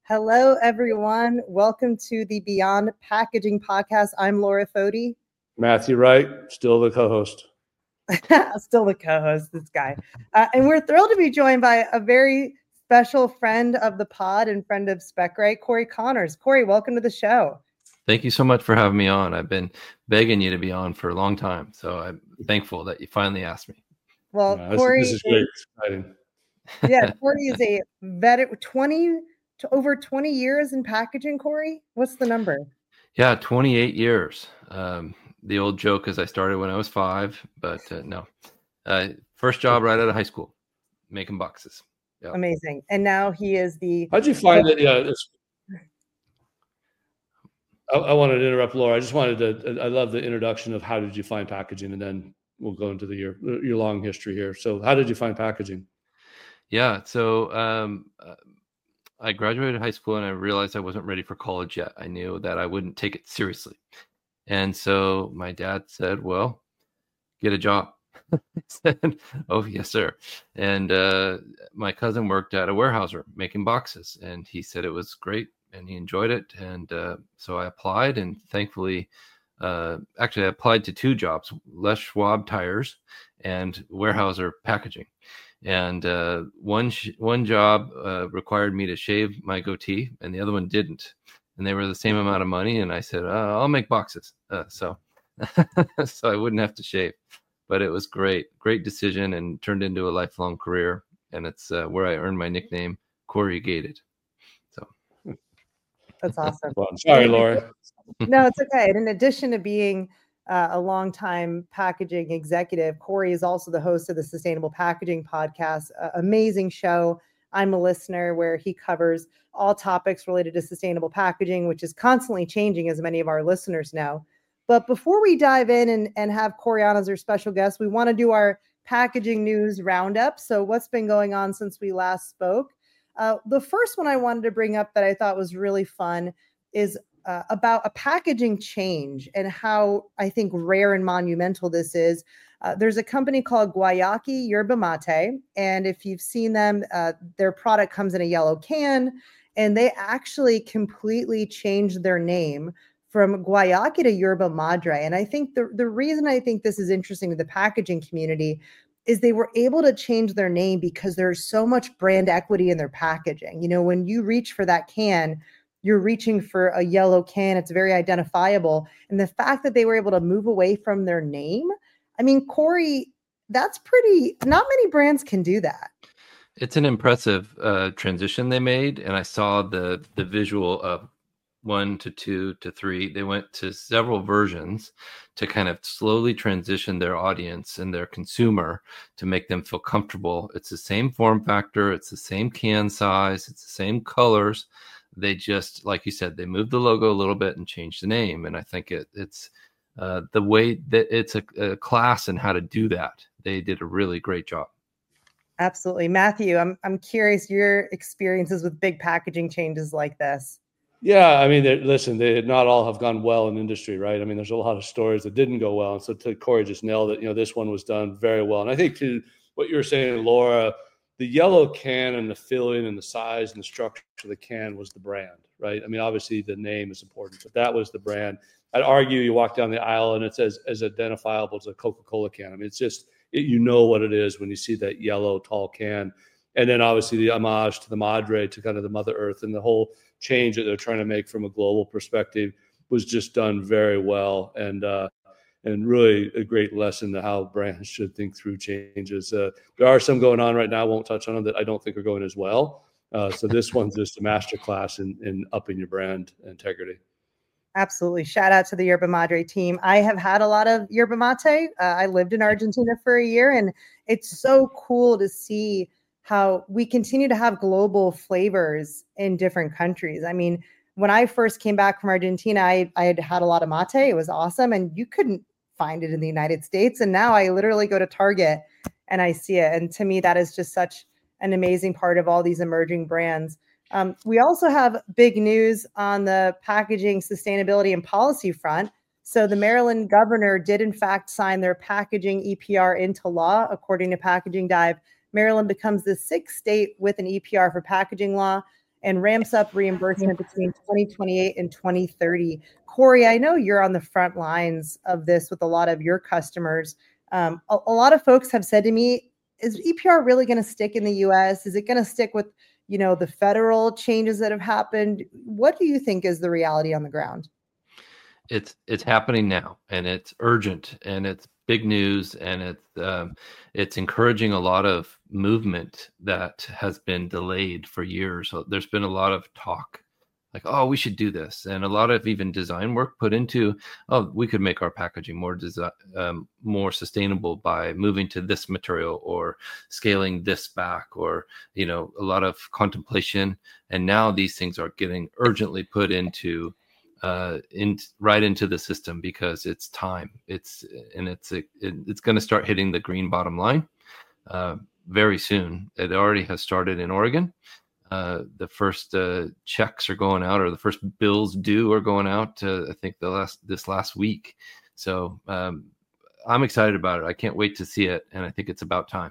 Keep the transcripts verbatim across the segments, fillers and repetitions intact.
Hello, everyone. Welcome to the Beyond Packaging podcast. I'm Laura Foti. Matthew Wright, still the co-host. Still the co-host, this guy. Uh, and we're thrilled to be joined by a very special friend of the pod and friend of SpecRite, Corey Connors. Corey, welcome to the show. Thank you so much for having me on. I've been begging you to be on for a long time, so I'm thankful that you finally asked me. Well, No, this, Corey, this is great. It's exciting. Yeah, Corey is a vet, twenty to over twenty years in packaging. Corey, what's the number? Yeah, twenty-eight years. Um, the old joke is I started when I was five, but uh, no. Uh, first job right out of high school, making boxes. Yep. Amazing. And now he is the. How'd you find it? Yeah, it's, I, I wanted to interrupt Laura. I just wanted to. I love the introduction of how did you find packaging, and then we'll go into the your your long history here. So, how did you find packaging? Yeah, so um, uh, I graduated high school and I realized I wasn't ready for college yet. I knew that I wouldn't take it seriously, and so my dad said, "Well, get a job." I said, "Oh, yes, sir." And uh, my cousin worked at a warehouser making boxes, and he said it was great and he enjoyed it. And uh, so I applied, and thankfully, uh, actually, I applied to two jobs: Les Schwab tires and warehouser packaging. And uh, one sh- one job uh, required me to shave my goatee, and the other one didn't. And they were the same amount of money. And I said, uh, "I'll make boxes," uh, so so I wouldn't have to shave. But it was great, great decision, and turned into a lifelong career. And it's uh, where I earned my nickname, Corrugated. So That's awesome. Well, I'm sorry, Laura. No, it's okay. And in addition to being uh, a longtime packaging executive, Corey is also the host of the Sustainable Packaging Podcast, uh, amazing show. I'm a listener where he covers all topics related to sustainable packaging, which is constantly changing, as many of our listeners know. But before we dive in and, and have Corey on as our special guest, we want to do our packaging news roundup. So what's been going on since we last spoke? Uh, the first one I wanted to bring up that I thought was really fun is uh, about a packaging change and how I think rare and monumental this is. Uh, there's a company called Guayaki Yerba Mate, and if you've seen them, uh, their product comes in a yellow can, and they actually completely changed their name from Guayaki to Yerba Madre. And I think the, the reason I think this is interesting to the packaging community is they were able to change their name because there's so much brand equity in their packaging. You know, when you reach for that can, you're reaching for a yellow can. It's very identifiable. And the fact that they were able to move away from their name, I mean, Corey, that's pretty, not many brands can do that. it's an impressive uh, transition they made. And I saw the the visual of one to two to three. They went to several versions to kind of slowly transition their audience and their consumer to make them feel comfortable. It's the same form factor. It's the same can size. It's the same colors. They just, like you said, they moved the logo a little bit and changed the name. And I think it, it's uh, the way that it's a, a class in how to do that. They did a really great job. Absolutely. Matthew, I'm I'm curious your experiences with big packaging changes like this. Yeah, I mean, they, listen, they not all have gone well in industry, right? I mean, there's a lot of stories that didn't go well. And so to Corey just nailed it. You know, this one was done very well. And I think to what you were saying, Laura, the yellow can and the filling and the size and the structure of the can was the brand, right? I mean, obviously the name is important, but that was the brand. I'd argue you walk down the aisle and it's as, as identifiable as a Coca-Cola can. I mean, it's just, it, you know what it is when you see that yellow tall can. And then obviously the homage to the Madre, to kind of the Mother Earth, and the whole change that they're trying to make from a global perspective was just done very well. And uh, and really a great lesson to how brands should think through changes. Uh, there are some going on right now, I won't touch on them, that I don't think are going as well. Uh, so this one's just a masterclass in, in upping your brand integrity. Absolutely. Shout out to the Yerba Madre team. I have had a lot of Yerba Mate. Uh, I lived in Argentina for a year, and it's so cool to see how we continue to have global flavors in different countries. I mean, when I first came back from Argentina, I, I had had a lot of mate. It was awesome. And you couldn't find it in the United States. And now I literally go to Target and I see it. And to me, that is just such an amazing part of all these emerging brands. Um, we also have big news on the packaging, sustainability, and policy front. So the Maryland governor did, in fact, sign their packaging E P R into law, according to Packaging Dive. Maryland becomes the sixth state with an E P R for packaging law. and ramps up reimbursement between twenty twenty-eight and twenty thirty. Corey, I know you're on the front lines of this with a lot of your customers. Um, a, a lot of folks have said to me, is E P R really going to stick in the U S? Is it going to stick with, you know, the federal changes that have happened? What do you think is the reality on the ground? It's it's happening now, and it's urgent, and it's big news, and it's um, it's encouraging a lot of movement that has been delayed for years. So there's been a lot of talk, like, oh, we should do this, and a lot of even design work put into, oh, we could make our packaging more design, um, more sustainable by moving to this material or scaling this back, or you know, a lot of contemplation. And now these things are getting urgently put into. Uh, in right into the system because it's time. It's and it's it, it's going to start hitting the green bottom line uh, very soon. It already has started in Oregon. Uh, the first uh, checks are going out, or the first bills due are going out. Uh, I think the last this last week. So um, I'm excited about it. I can't wait to see it, and I think it's about time.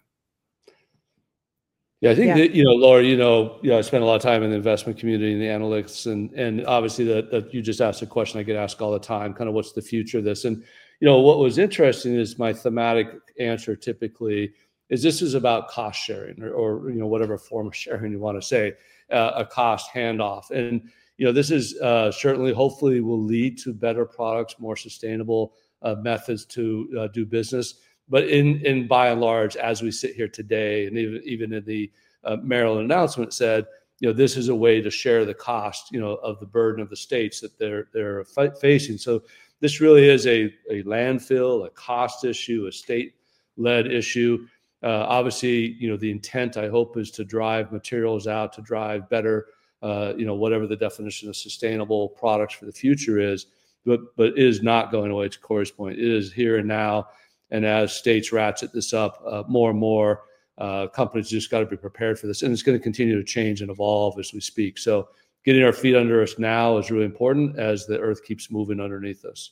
Yeah, I think Yeah. that, you know, Laura, you know, you know, I spend a lot of time in the investment community and the analytics, and and obviously that that you just asked a question I get asked all the time, kind of what's the future of this? And you know, what was interesting is my thematic answer typically is this is about cost sharing, or, or you know, whatever form of sharing you want to say, uh, a cost handoff. And you know, this is uh, certainly, hopefully, will lead to better products, more sustainable uh, methods to uh, do business. But in, in by and large, as we sit here today, and even even in the uh, Maryland announcement said, you know, this is a way to share the cost, you know, of the burden of the states that they're they're f- facing. So this really is a a landfill, a cost issue, a state-led issue. Uh, obviously, you know, the intent, I hope, is to drive materials out, to drive better, uh, you know, whatever the definition of sustainable products for the future is. But but it is not going away. To Corey's point, it is here and now. And as states ratchet this up uh, more and more, uh, companies just got to be prepared for this. And it's going to continue to change and evolve as we speak. So getting our feet under us now is really important as the earth keeps moving underneath us.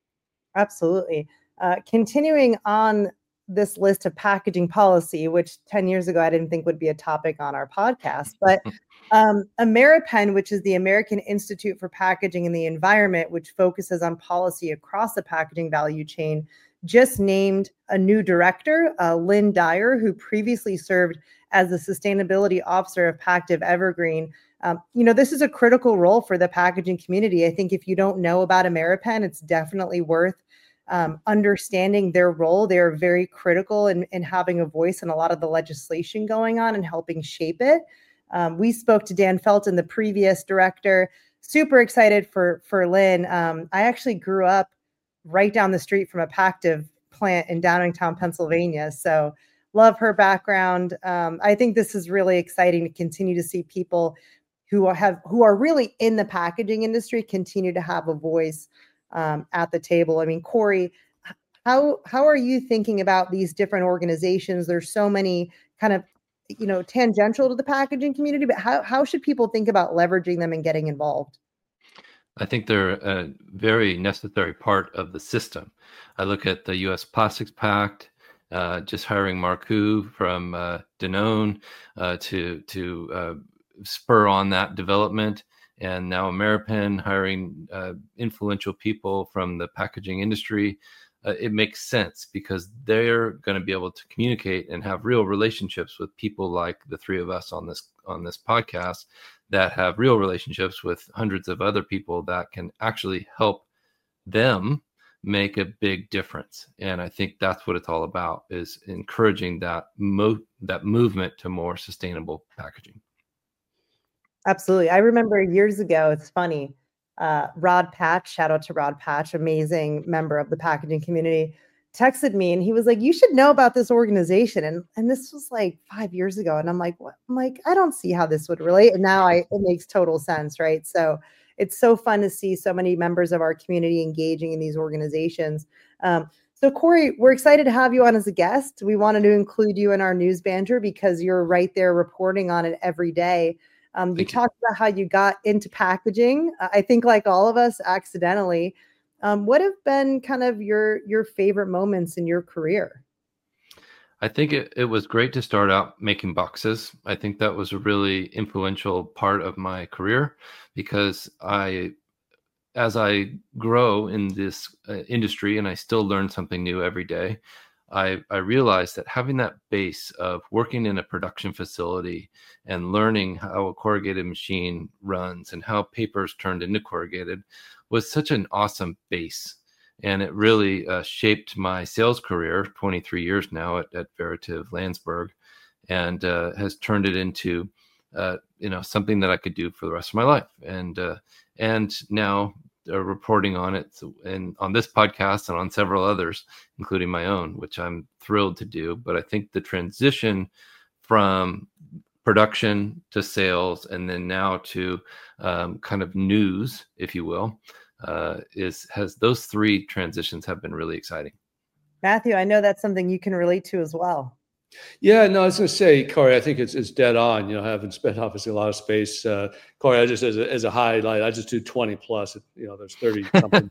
Absolutely. Uh, continuing on this list of packaging policy, which ten years ago I didn't think would be a topic on our podcast, but um, Ameripen, which is the American Institute for Packaging and the Environment, which focuses on policy across the packaging value chain, just named a new director, uh, Lynn Dyer, who previously served as the sustainability officer of Pactiv Evergreen. Um, you know, this is a critical role for the packaging community. I think if you don't know about Ameripen, it's definitely worth um, understanding their role. They're very critical in, in having a voice in a lot of the legislation going on and helping shape it. Um, we spoke to Dan Felton, the previous director. Super excited for, for Lynn. Um, I actually grew up right down the street from a Pactiv plant in Downingtown, Pennsylvania. So love her background. Um, I think this is really exciting to continue to see people who have who are really in the packaging industry continue to have a voice um, at the table. I mean, Corey, how how are you thinking about these different organizations? There's so many kind of, you know, tangential to the packaging community, but how how should people think about leveraging them and getting involved? I think they're a very necessary part of the system. I look at the U S Plastics Pact, uh, just hiring Marcoux from uh, Danone uh, to to uh, spur on that development, and now Ameripen hiring uh, influential people from the packaging industry. Uh, it makes sense because they're going to be able to communicate and have real relationships with people like the three of us on this on this podcast that have real relationships with hundreds of other people that can actually help them make a big difference. And I think that's what it's all about, is encouraging that mo- that movement to more sustainable packaging. Absolutely. I remember years ago, it's funny, uh, Rod Patch, shout out to Rod Patch, amazing member of the packaging community, texted me and he was like, you should know about this organization. And and this was like five years ago. And I'm like, what? I'm like, I don't see how this would relate. And now I, it makes total sense, right? So it's so fun to see so many members of our community engaging in these organizations. Um, so Corey, we're excited to have you on as a guest. We wanted to include you in our news banter because you're right there reporting on it every day. Um, you talked about how you got into packaging. Uh, I think like all of us accidentally. Um, what have been kind of your your favorite moments in your career? I think it, it was great to start out making boxes. I think that was a really influential part of my career because I, as I grow in this uh, industry and I still learn something new every day, I, I realized that having that base of working in a production facility and learning how a corrugated machine runs and how paper is turned into corrugated was such an awesome base. And it really uh, shaped my sales career, twenty-three years now at, at Veritiv Landsberg, and uh, has turned it into uh, you know, something that I could do for the rest of my life. And uh, and now uh, reporting on it and on this podcast and on several others, including my own, which I'm thrilled to do. But I think the transition from production to sales and then now to um, kind of news, if you will, uh, is has those three transitions have been really exciting. Matthew, I know that's something you can relate to as well. Yeah, no, I was going to say, Corey, I think it's it's dead on. You know, having spent obviously a lot of space, uh, Corey, I just as a, as a highlight, I just do twenty plus. You know, there's thirty something,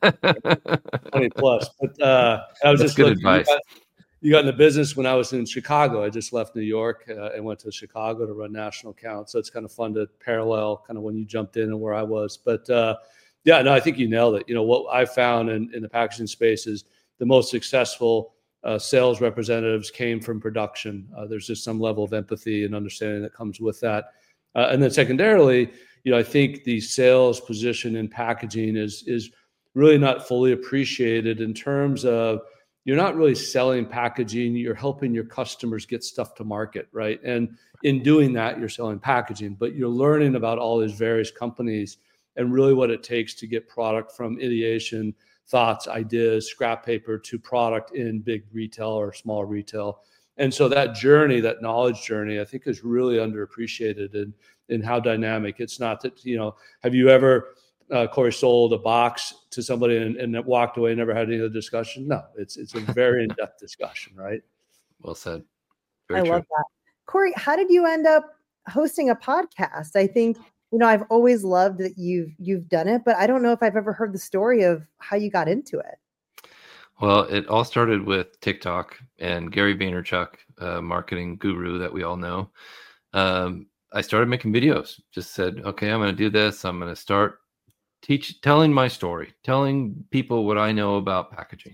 twenty plus. But uh, I was That's just good looking, advice. You got, you got in the business when I was in Chicago. I just left New York uh, and went to Chicago to run national accounts. So it's kind of fun to parallel kind of when you jumped in and where I was. But uh, yeah, no, I think you nailed it. You know, what I found in, in the packaging space is the most successful Uh, sales representatives came from production. Uh, there's just some level of empathy and understanding that comes with that. Uh, and then secondarily, you know, I think the sales position in packaging is is really not fully appreciated in terms of you're not really selling packaging, you're helping your customers get stuff to market, right? And in doing that, you're selling packaging, but you're learning about all these various companies and really what it takes to get product from ideation, thoughts, ideas, scrap paper to product in big retail or small retail. And so that journey, that knowledge journey, I think is really underappreciated in, in how dynamic. It's not that, you know, have you ever, uh, Corey, sold a box to somebody and, and walked away and never had any other discussion? No, it's it's a very in-depth discussion, right? Well said. Very I true. love that. Corey, how did you end up hosting a podcast? I think, you know, I've always loved that you've you've done it, but I don't know if I've ever heard the story of how you got into it. Well, it all started with TikTok and Gary Vaynerchuk, a marketing guru that we all know. Um, I started making videos, just said, okay, I'm going to do this. I'm going to start teach, telling my story, telling people what I know about packaging.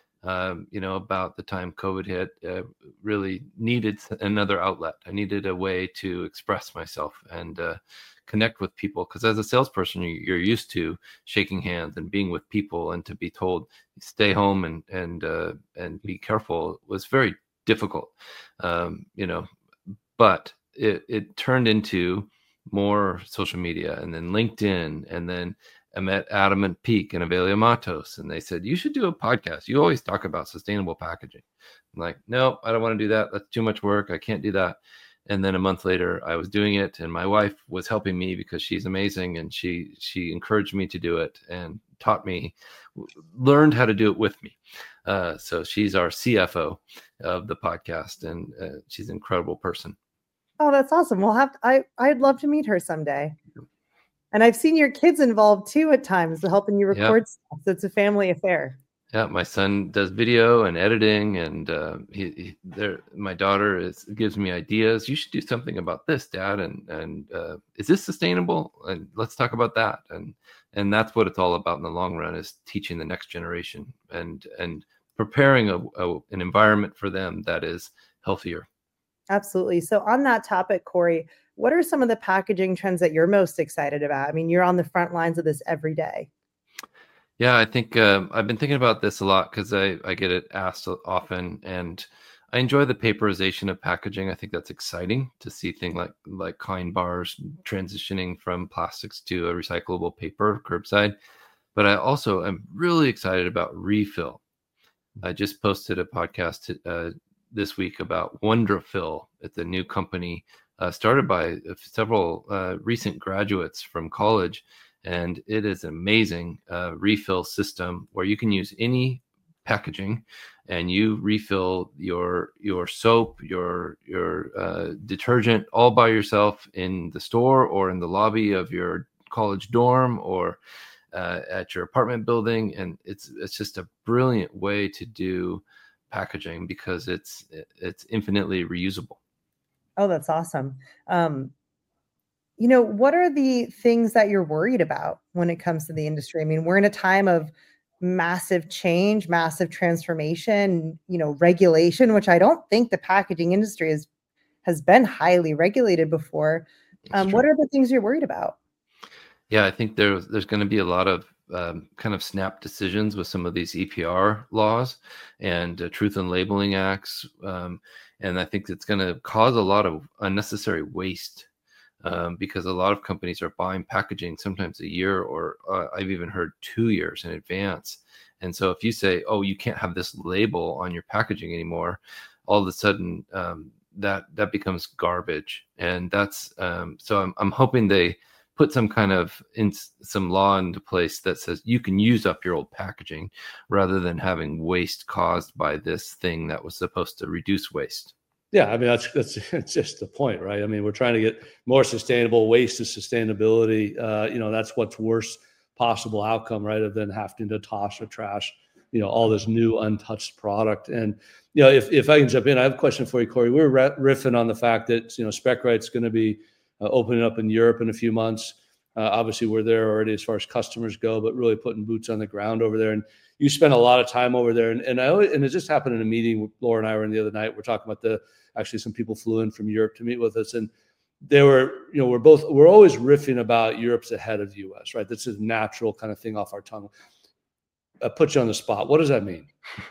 Um, you know, about the time COVID hit, uh, really needed another outlet. I needed a way to express myself and uh, connect with people. Because as a salesperson, you're used to shaking hands and being with people, and to be told stay home and and uh, and be careful was very difficult. Um, you know, but it it turned into more social media, and then LinkedIn, and then I met Adam and Peak and Avelia Matos, and they said, you should do a podcast. You always talk about sustainable packaging. I'm like, no, I don't want to do that. That's too much work. I can't do that. And then a month later, I was doing it, and my wife was helping me because she's amazing, and she she encouraged me to do it and taught me, learned how to do it with me. Uh, so she's our C F O of the podcast, and uh, she's an incredible person. Oh, that's awesome. We'll have to, I I'd love to meet her someday. And I've seen your kids involved too at times, helping you record Yep. stuff. So it's a family affair. Yeah, my son does video and editing, and uh, he, he there. My daughter is gives me ideas. You should do something about this, Dad. And and uh, is this sustainable? And let's talk about that. And and that's what it's all about in the long run, is teaching the next generation and and preparing a, a an environment for them that is healthier. Absolutely. So on that topic, Corey, what are some of the packaging trends that you're most excited about? I mean, you're on the front lines of this every day. Yeah, I think um, I've been thinking about this a lot because I, I get it asked often, and I enjoy the paperization of packaging. I think that's exciting to see things like like Kind bars transitioning from plastics to a recyclable paper curbside. But I also am really excited about refill. I just posted a podcast uh, this week about WonderFill. It's a new company uh, started by several uh, recent graduates from college. And it is an amazing uh, refill system where you can use any packaging and you refill your your soap, your your uh, detergent all by yourself in the store or in the lobby of your college dorm or uh, at your apartment building. And it's it's just a brilliant way to do packaging because it's it's infinitely reusable. Oh, that's awesome. Um, you know, what are the things that you're worried about when it comes to the industry? I mean, we're in a time of massive change, massive transformation, you know, regulation, which I don't think the packaging industry is has been highly regulated before. Um, what are the things you're worried about? Yeah, I think there's there's going to be a lot of um, kind of snap decisions with some of these E P R laws and uh, Truth in Labeling Acts, um, and I think it's going to cause a lot of unnecessary waste um, because a lot of companies are buying packaging sometimes a year, or uh, I've even heard two years in advance. And so if you say, "Oh, you can't have this label on your packaging anymore," all of a sudden um, that that becomes garbage, and that's um, so I'm I'm hoping they put some kind of in some law into place that says you can use up your old packaging rather than having waste caused by this thing that was supposed to reduce waste. Yeah, I mean, that's that's, that's just the point, right? I mean, we're trying to get more sustainable. Waste is sustainability. Uh, you know, that's what's worst possible outcome, right, of then having to toss or trash, you know, all this new untouched product. And, you know, if, if I can jump in, I have a question for you, Corey. We were riffing on the fact that, you know, SpecRite's going to be Uh, opening up in Europe in a few months. Uh, obviously, we're there already as far as customers go, but really putting boots on the ground over there. And you spend a lot of time over there. And, and I always, and it just happened in a meeting. Laura and I were in the other night. We're talking about the actually some people flew in from Europe to meet with us, and they were, you know, we're both we're always riffing about Europe's ahead of the U S, right? That's a natural kind of thing off our tongue. I put you on the spot. What does that mean?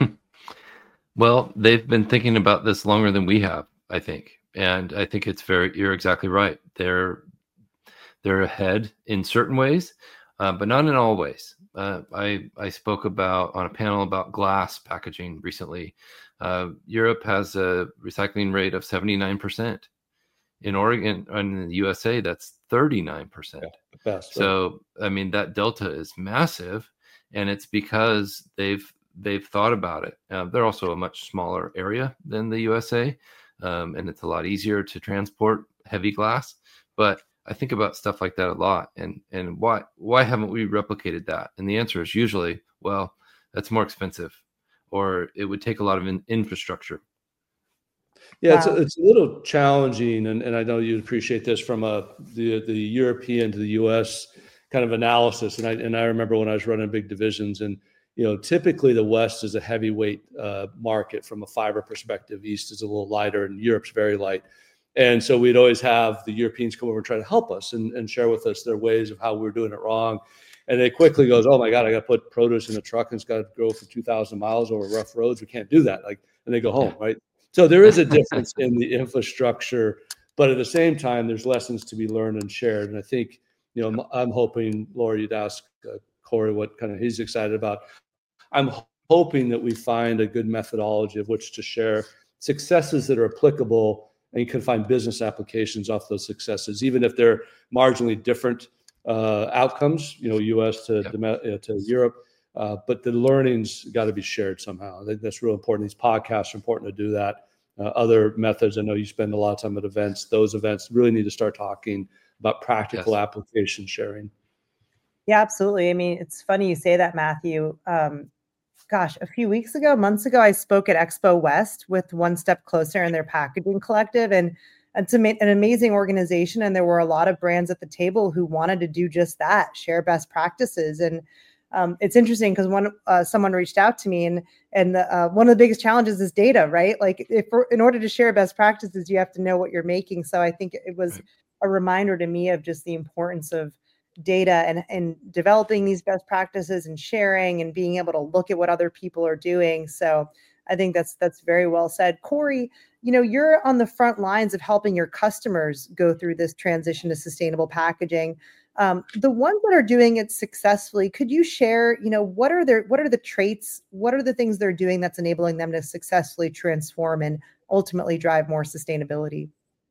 Well, they've been thinking about this longer than we have, I think. And I think it's very, you're exactly right. They're, they're ahead in certain ways, uh, but not in all ways. Uh, I, I spoke about on a panel about glass packaging recently. Uh, Europe has a recycling rate of seventy-nine percent. In Oregon and in the U S A, that's thirty-nine percent. Yeah, best, right? So, I mean, that delta is massive, and it's because they've, they've thought about it. Uh, they're also a much smaller area than the U S A. Um, and it's a lot easier to transport heavy glass. But I think about stuff like that a lot. And and why why haven't we replicated that? And the answer is usually, well, that's more expensive, or it would take a lot of in, infrastructure. Yeah, wow. it's, a, it's a little challenging. And, and I know you'd appreciate this from a the, the European to the U S kind of analysis. And I, and I remember when I was running big divisions, and you know, typically the West is a heavyweight uh, market from a fiber perspective. East is a little lighter, and Europe's very light. And so we'd always have the Europeans come over and try to help us and, and share with us their ways of how we're doing it wrong. And it quickly goes, oh my God, I got to put produce in a truck and it's got to go for two thousand miles over rough roads. We can't do that. Like, and they go home, right? So there is a difference in the infrastructure, but at the same time, there's lessons to be learned and shared. And I think, you know, I'm, I'm hoping, Laura, you'd ask uh, Corey what kind of he's excited about. I'm hoping that we find a good methodology of which to share successes that are applicable, and you can find business applications off those successes, even if they're marginally different uh, outcomes, you know, U S to, yep. to Europe. Uh, but the learnings got to be shared somehow. I think that's real important. These podcasts are important to do that. Uh, other methods, I know you spend a lot of time at events. Those events really need to start talking about practical yes. application sharing. Yeah, absolutely. I mean, it's funny you say that, Matthew. Um, gosh, a few weeks ago, months ago, I spoke at Expo West with One Step Closer and their packaging collective. And it's an amazing organization. And there were a lot of brands at the table who wanted to do just that, share best practices. And um, it's interesting because one uh, someone reached out to me, and and the, uh, one of the biggest challenges is data, right? Like, if in order to share best practices, you have to know what you're making. So I think it was a reminder to me of just the importance of data and, and developing these best practices and sharing and being able to look at what other people are doing. So I think that's that's very well said. Corey, you know, you're on the front lines of helping your customers go through this transition to sustainable packaging. Um, the ones that are doing it successfully, could you share, you know, what are their what are the traits, what are the things they're doing that's enabling them to successfully transform and ultimately drive more sustainability?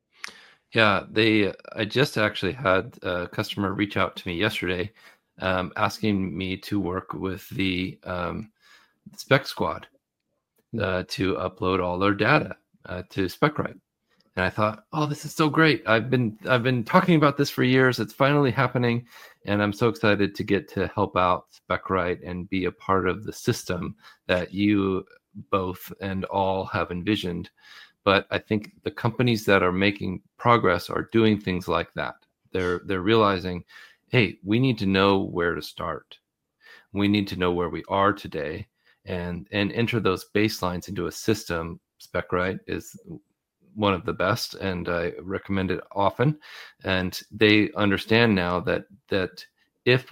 Yeah, they. I just actually had a customer reach out to me yesterday, um, asking me to work with the um, Spec Squad uh, to upload all their data uh, to SpecRite. And I thought, oh, this is so great. I've been I've been talking about this for years. It's finally happening, and I'm so excited to get to help out SpecRite and be a part of the system that you both and all have envisioned. But I think the companies that are making progress are doing things like that. They're they're realizing, hey, we need to know where to start. We need to know where we are today, and and enter those baselines into a system. SpecRite is one of the best, and I recommend it often. And they understand now that that if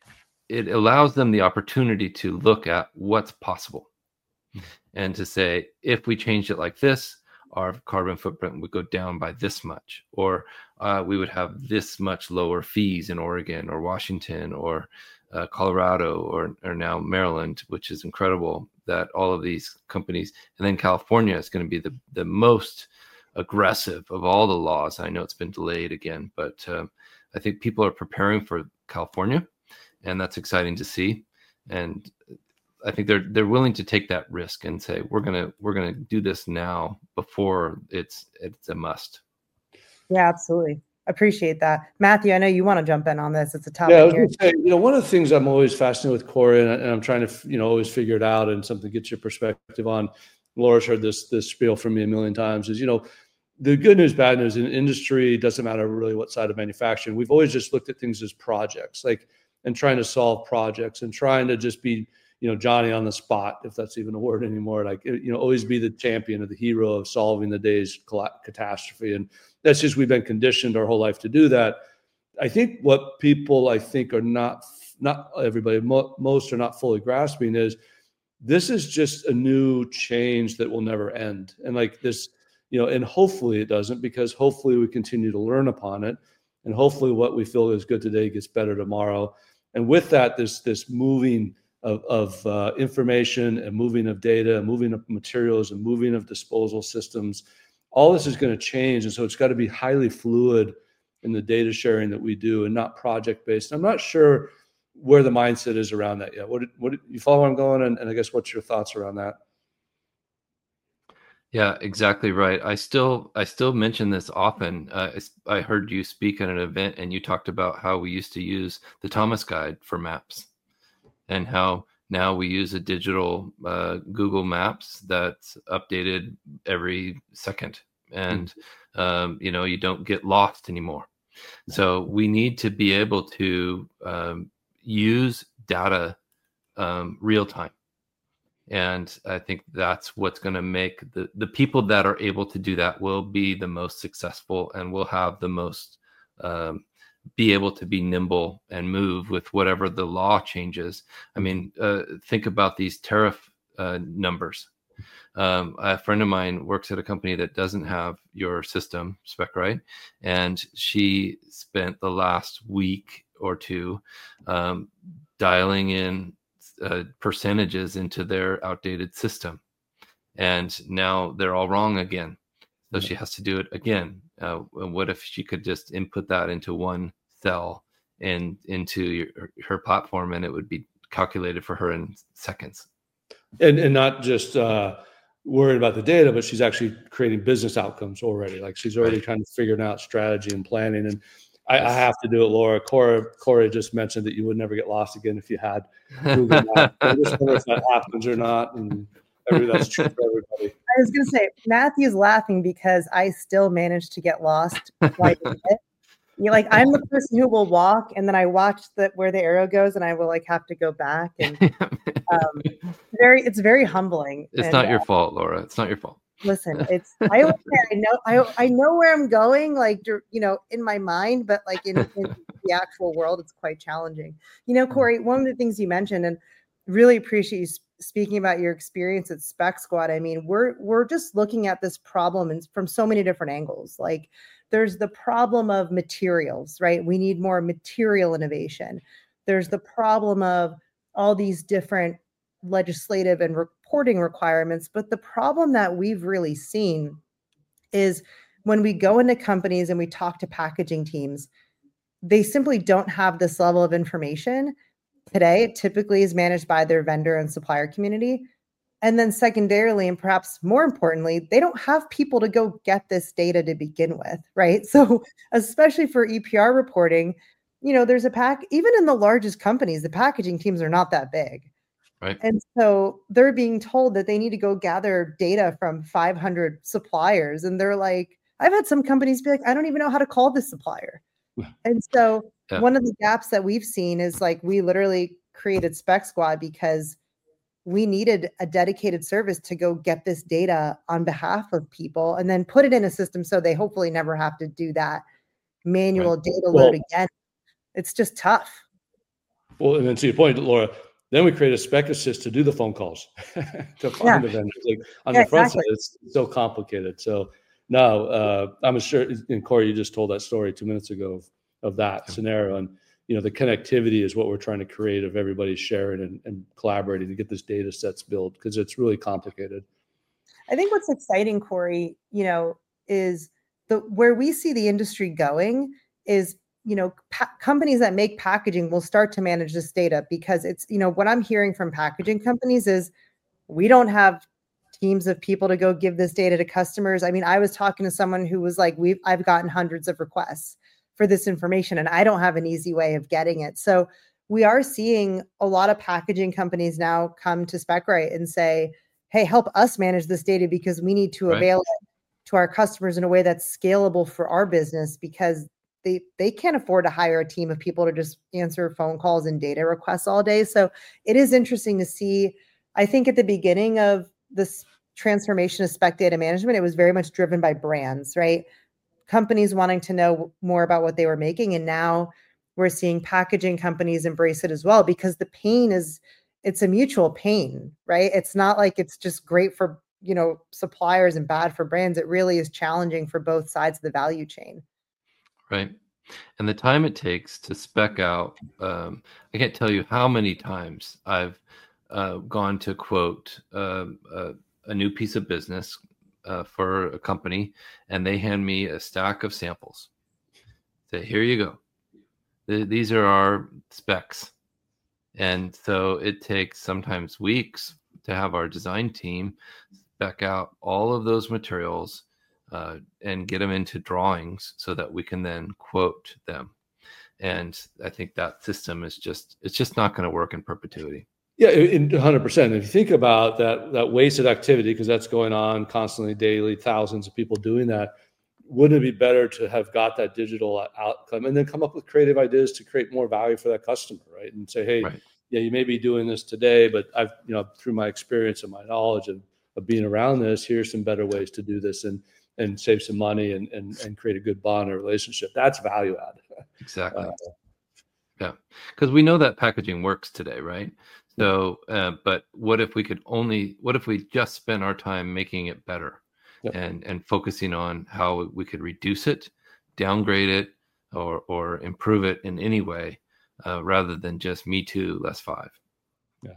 it allows them the opportunity to look at what's possible, mm-hmm. and to say, if we changed it like this, our carbon footprint would go down by this much, or uh, we would have this much lower fees in Oregon or Washington or uh, Colorado or, or now Maryland, which is incredible that all of these companies, and then California is going to be the, the most aggressive of all the laws. I know it's been delayed again, but um, I think people are preparing for California, and that's exciting to see. And I think they're they're willing to take that risk and say, we're gonna we're gonna do this now before it's it's a must. Yeah, absolutely. Appreciate that, Matthew. I know you want to jump in on this. It's a topic. Yeah, I was here. gonna say, you know, one of the things I'm always fascinated with, Corey, and, and I'm trying to, you know, always figure it out and something to get your perspective on. Laura's heard this this spiel from me a million times. Is, you know, the good news, bad news in industry, doesn't matter really what side of manufacturing. We've always just looked at things as projects, like, and trying to solve projects and trying to just be, you know, Johnny on the spot, if that's even a word anymore, like, you know, always be the champion or the hero of solving the day's catastrophe. And that's just, we've been conditioned our whole life to do that. I think what people, I think, are not, not everybody, mo- most are not fully grasping is this is just a new change that will never end. And like this, you know, and hopefully it doesn't, because hopefully we continue to learn upon it. And hopefully what we feel is good today gets better tomorrow. And with that, this, this moving of, of uh, information and moving of data, and moving of materials and moving of disposal systems, all this is going to change. And so it's got to be highly fluid in the data sharing that we do and not project-based. I'm not sure where the mindset is around that yet. What, what you follow where I'm going? And, and I guess what's your thoughts around that? Yeah, exactly right. I still, I still mention this often. Uh, I heard you speak at an event and you talked about how we used to use the Thomas Guide for maps, and how now we use a digital uh, Google Maps that's updated every second, and mm-hmm. um, you know, you don't get lost anymore. So we need to be able to um, use data um, real time. And I think that's what's going to make the, the people that are able to do that will be the most successful, and will have the most, um, be able to be nimble and move with whatever the law changes. I mean, uh, think about these tariff uh, numbers. Um, a friend of mine works at a company that doesn't have your system, SpecRite, and she spent the last week or two um, dialing in Uh, percentages into their outdated system, and now they're all wrong again, so she has to do it again. Uh, what if she could just input that into one cell and into your, her platform, and it would be calculated for her in seconds? And and not just uh, worried about the data, but she's actually creating business outcomes already. Like, she's already right. kind of figuring out strategy and planning. And I, I have to do it, Laura. Cora, Cora just mentioned that you would never get lost again if you had Google Maps. I just wonder if that happens or not. And every, that's true for everybody. I was going to say, Matthew's laughing because I still managed to get lost. Like, you like, I'm the person who will walk, and then I watch the where the arrow goes, and I will like have to go back. And um, very, it's very humbling. It's and, not your uh, fault, Laura. It's not your fault. Listen, it's I, I know I I know where I'm going, like, you know, in my mind, but like in, in the actual world, it's quite challenging. You know, Corey, one of the things you mentioned, and really appreciate you sp- speaking about your experience at Spec Squad. I mean, we're we're just looking at this problem and from so many different angles. Like, there's the problem of materials, right? We need more material innovation. There's the problem of all these different legislative and reporting requirements. But the problem that we've really seen is when we go into companies and we talk to packaging teams, they simply don't have this level of information. Today, it typically is managed by their vendor and supplier community. And then secondarily, and perhaps more importantly, they don't have people to go get this data to begin with, right? So especially for E P R reporting, you know, there's a pack, even in the largest companies, the packaging teams are not that big. Right. And so they're being told that they need to go gather data from five hundred suppliers. And they're like, I've had some companies be like, I don't even know how to call this supplier. And so Yeah. one of the gaps that we've seen is like, we literally created Spec Squad because we needed a dedicated service to go get this data on behalf of people and then put it in a system so they hopefully never have to do that manual Right. data Well, load again. It's just tough. Well, and then to your point, Laura, then we create a spec assist to do the phone calls to find Yeah. the vendors. Like on Yeah, the front exactly. side, it's so complicated. So no, uh, I'm sure, and Corey, you just told that story two minutes ago of, of that Yeah. scenario. And, you know, the connectivity is what we're trying to create of everybody sharing and, and collaborating to get this data sets built, because it's really complicated. I think what's exciting, Corey, you know, is the where we see the industry going is, you know, pa- companies that make packaging will start to manage this data, because it's, you know, what I'm hearing from packaging companies is we don't have teams of people to go give this data to customers. I mean, I was talking to someone who was like, we've I've gotten hundreds of requests for this information and I don't have an easy way of getting it. So we are seeing a lot of packaging companies now come to SpecRite and say, hey, help us manage this data because we need to Right. avail it to our customers in a way that's scalable for our business, because they they can't afford to hire a team of people to just answer phone calls and data requests all day. So it is interesting to see. I think at the beginning of this transformation of spec data management, it was very much driven by brands, right? Companies wanting to know more about what they were making. And now we're seeing packaging companies embrace it as well, because the pain is, it's a mutual pain, right? It's not like it's just great for, you know, suppliers and bad for brands. It really is challenging for both sides of the value chain. Right. And the time it takes to spec out, um, I can't tell you how many times I've uh, gone to quote uh, uh, a new piece of business uh, for a company, and they hand me a stack of samples. Say, here you go. Th- these are our specs. And so it takes sometimes weeks to have our design team spec out all of those materials uh, and get them into drawings so that we can then quote them. And I think that system is just, it's just not going to work in perpetuity. Yeah, in one hundred percent. If you think about that, that wasted activity, because that's going on constantly, daily, thousands of people doing that, wouldn't it be better to have got that digital outcome and then come up with creative ideas to create more value for that customer, right? And say, hey, Right. yeah, you may be doing this today, but I've, you know, through my experience and my knowledge of, of being around this, here's some better ways to do this and and save some money and and, and create a good bond or relationship. That's value add. Exactly. Uh, Yeah. Because we know that packaging works today, right? So, uh, but what if we could only, what if we just spent our time making it better Yep. and, and focusing on how we could reduce it, downgrade it, or, or improve it in any way, uh, rather than just me too, less five. Yeah.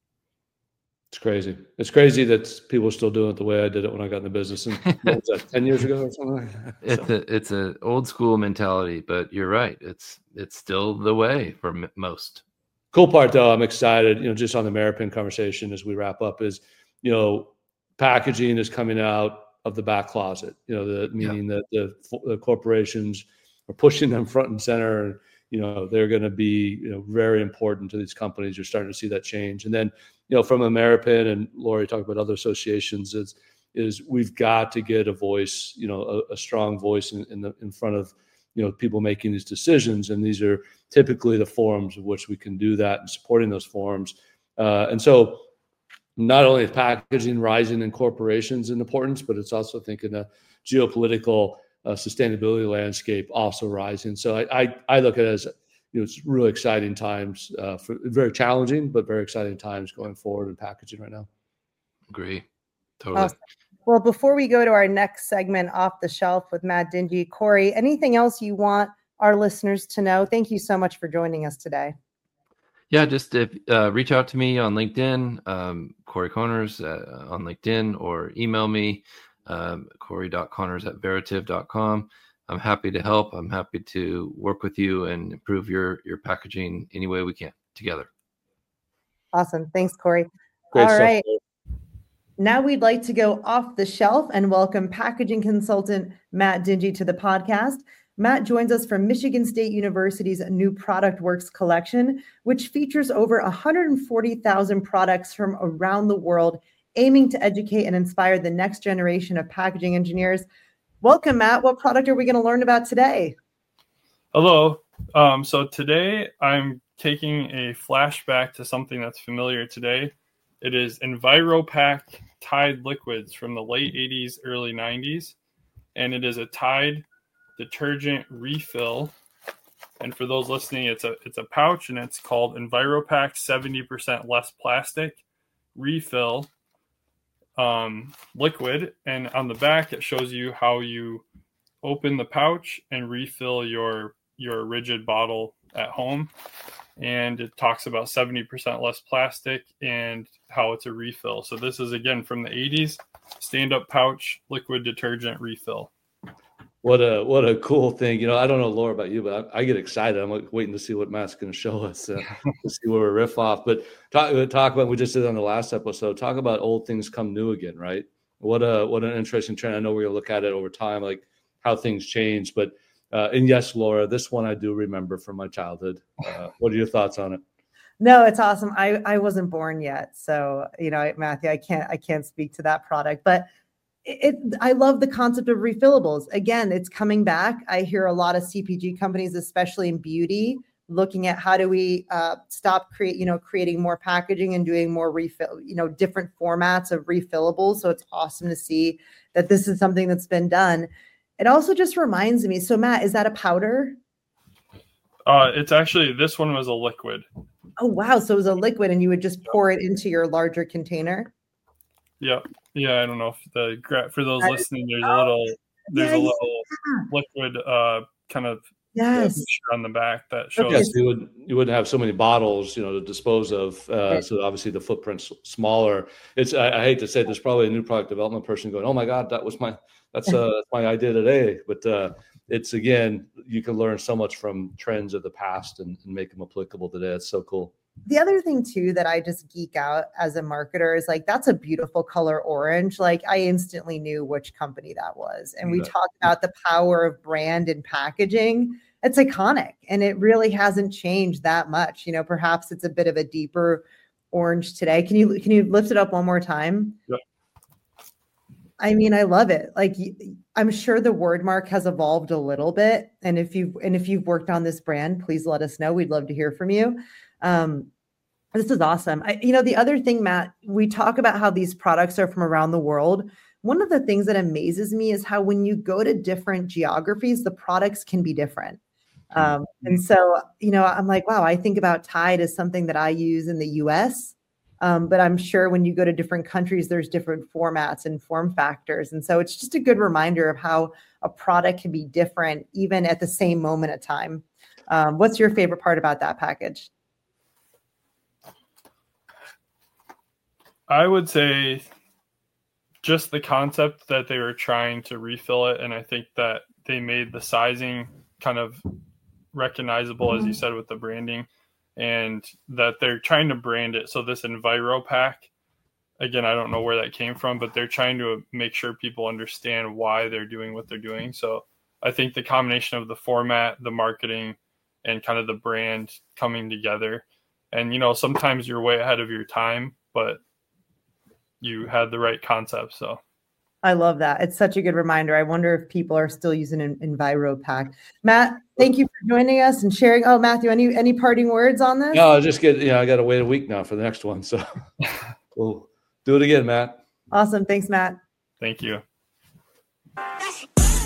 It's crazy. It's crazy that people are still doing it the way I did it when I got in the business. And what was that, ten years ago or something like that? It's So. a, it's an old school mentality, but you're right. It's, it's still the way for m- most. Cool part though, I'm excited, you know, just on the Ameripin conversation as we wrap up is, you know, packaging is coming out of the back closet, you know, the meaning yeah. that the, the corporations are pushing them front and center, and, you know, they're going to be, you know, very important to these companies. You're starting to see that change. And then, you know, from Ameripin, and Lori talked about other associations, is, is we've got to get a voice, you know, a, a strong voice in, in the, in front of, you know, people making these decisions. And these are typically the forums of which we can do that and supporting those forums. Uh, and so not only is packaging rising in corporations in importance, but it's also, I think, in a geopolitical uh, sustainability landscape also rising. So I, I, I look at it as, you know, it's really exciting times, uh, for very challenging, but very exciting times going forward in packaging right now. Agree. Totally. Awesome. Well, before we go to our next segment, Off the Shelf with Matt Dingy, Corey, anything else you want our listeners to know? Thank you so much for joining us today. Yeah, just if uh, reach out to me on LinkedIn, um, Corey Connors uh, on LinkedIn, or email me, um, corey dot connors at veritiv dot com. I'm happy to help. I'm happy to work with you and improve your your packaging any way we can together. Awesome. Thanks, Corey. Great All stuff. right. Now we'd like to go off the shelf and welcome packaging consultant Matt Dingy to the podcast. Matt joins us from Michigan State University's New Product Works collection, which features over one hundred forty thousand products from around the world, aiming to educate and inspire the next generation of packaging engineers. Welcome, Matt. What product are we going to learn about today? Hello. Um, so today I'm taking a flashback to something that's familiar today. It is EnviroPack Tide Liquids from the late eighties, early nineties. And it is a Tide detergent refill. And for those listening, it's a it's a pouch, and it's called EnviroPack seventy percent Less Plastic Refill um, Liquid. And on the back, it shows you how you open the pouch and refill your your rigid bottle at home. And it talks about seventy percent less plastic and how it's a refill. So this is, again, from the eighties, stand-up pouch liquid detergent refill. What a what a cool thing. You know, I don't know, Laura, about you, but I, I get excited. I'm like waiting to see what Matt's going to show us, uh, to see where we riff off. But talk, talk about, we just did on the last episode, talk about old things come new again, right? What a what an interesting trend. I know we're going to look at it over time, like how things change. But, uh, and yes, Laura, this one I do remember from my childhood. Uh, what are your thoughts on it? No, it's awesome. I, I wasn't born yet. So, you know, Matthew, I can't I can't speak to that product. But It, I love the concept of refillables. Again, it's coming back. I hear a lot of C P G companies, especially in beauty, looking at how do we uh, stop create, you know, creating more packaging and doing more refill, you know, different formats of refillables. So it's awesome to see that this is something that's been done. It also just reminds me. So Matt, is that a powder? Uh, it's actually, this one was a liquid. Oh, wow. So it was a liquid and you would just pour it into your larger container? Yeah. Yeah. I don't know if the for those listening, there's a little, there's yeah, a little yeah. liquid uh, kind of yes. on the back that shows. Yes, you would you wouldn't have so many bottles, you know, to dispose of. Uh, right. So obviously the footprint's smaller. It's I, I hate to say, there's probably a new product development person going, "Oh my God, that was my that's uh that's my idea today." But uh, it's, again, you can learn so much from trends of the past and, and make them applicable today. It's so cool. The other thing too that I just geek out as a marketer is like, that's a beautiful color orange. Like I instantly knew which company that was. And we yeah. talk about the power of brand and packaging. It's iconic and it really hasn't changed that much. You know, perhaps it's a bit of a deeper orange today. Can you, can you lift it up one more time? Yep. I mean, I love it. Like I'm sure the word mark has evolved a little bit. And if you've, and if you've worked on this brand, please let us know. We'd love to hear from you. Um, this is awesome. I, you know, the other thing, Matt, we talk about how these products are from around the world. One of the things that amazes me is how when you go to different geographies, the products can be different. Um, and so, you know, I'm like, wow, I think about Tide as something that I use in the U S, um, but I'm sure when you go to different countries, there's different formats and form factors. And so it's just a good reminder of how a product can be different, even at the same moment of time. Um, what's your favorite part about that package? I would say just the concept that they were trying to refill it. And I think that they made the sizing kind of recognizable, mm-hmm. as you said, with the branding, and that they're trying to brand it. So this EnviroPack, again, I don't know where that came from, but they're trying to make sure people understand why they're doing what they're doing. So I think the combination of the format, the marketing, and kind of the brand coming together. And, you know, sometimes you're way ahead of your time, but you had the right concept. So I love that. It's such a good reminder. I wonder if people are still using an EnviroPack. Matt, thank you for joining us and sharing. Oh, Matthew, any any parting words on this? No, I'll just get, you know, I got to wait a week now for the next one. So we'll do it again, Matt. Awesome. Thanks, Matt. Thank you.